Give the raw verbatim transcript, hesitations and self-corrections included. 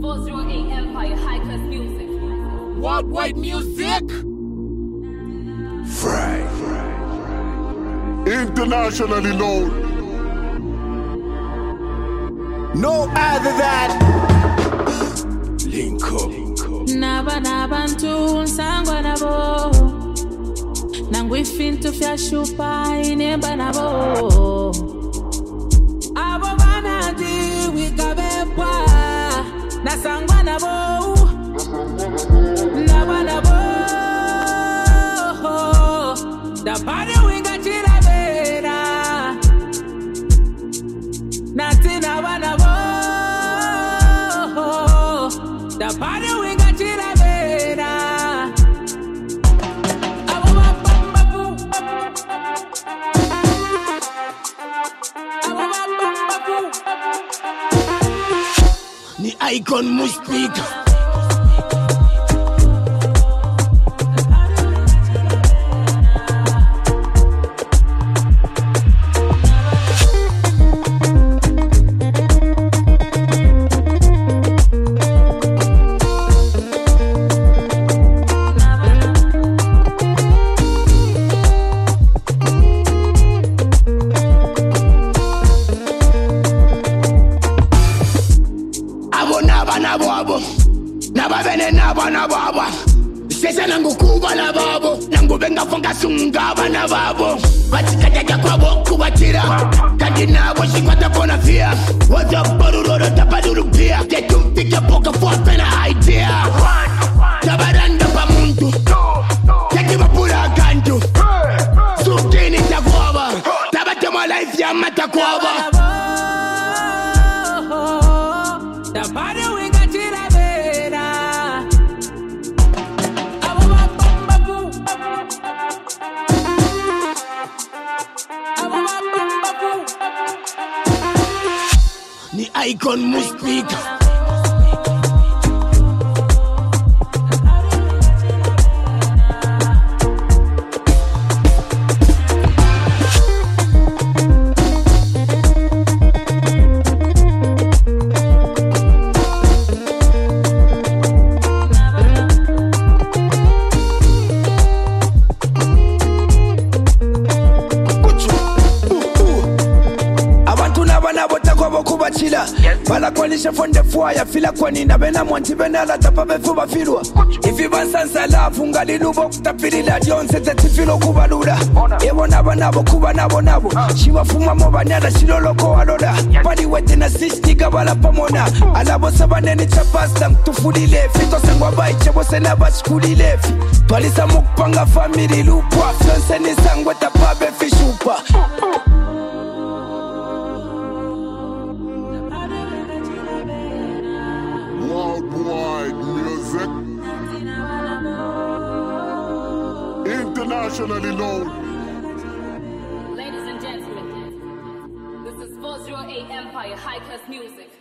four oh eight Empire, high class music. Worldwide music. Fry. Internationally known. No other than Link up. Naba nabantu nsangwa nabo Nangwe fintu fya shupa inemba nabo Abo banadi wikabebwa Nasangwa nabo Naba nabo Dabade winga chira vera Nati naba nabo Dabade winga chira vera Abo babu Abo babu Ni icon muspika. Nabo nabavene nabo nabo sese nangukuba nabo nangubenga fonga sunga nabo batikataja kwabo kubatira kandi nabo shikwata kona fia waza baruroro tapaduru pia ketumpika poka for pena idea tabaranda pa muntu kekiba pura kantu sukini takwaba tabatema life ya mata kwaba Dabade Ni icon muspika. Kubachila bala kwanisha fonde fwaya fila kwani na bena mwanti bena la tapa befuba filwa ifi bansansa la fungali nubo kutapilila jonse tetifilo kubalula ewo nabo nabo kuba nabo nabo shiwa fuma mo banyala shiloloko waloda bali wete na sistiga bala pamona alabo sabaneni chapasta mtufulile fito sengwa bai chebo sena baskulile fi bali sa mukpanga family lupwa fianse ni sangwe tapabe fishupa Worldwide music. Internationally known. Ladies and gentlemen, this is four oh eight Empire, high class music.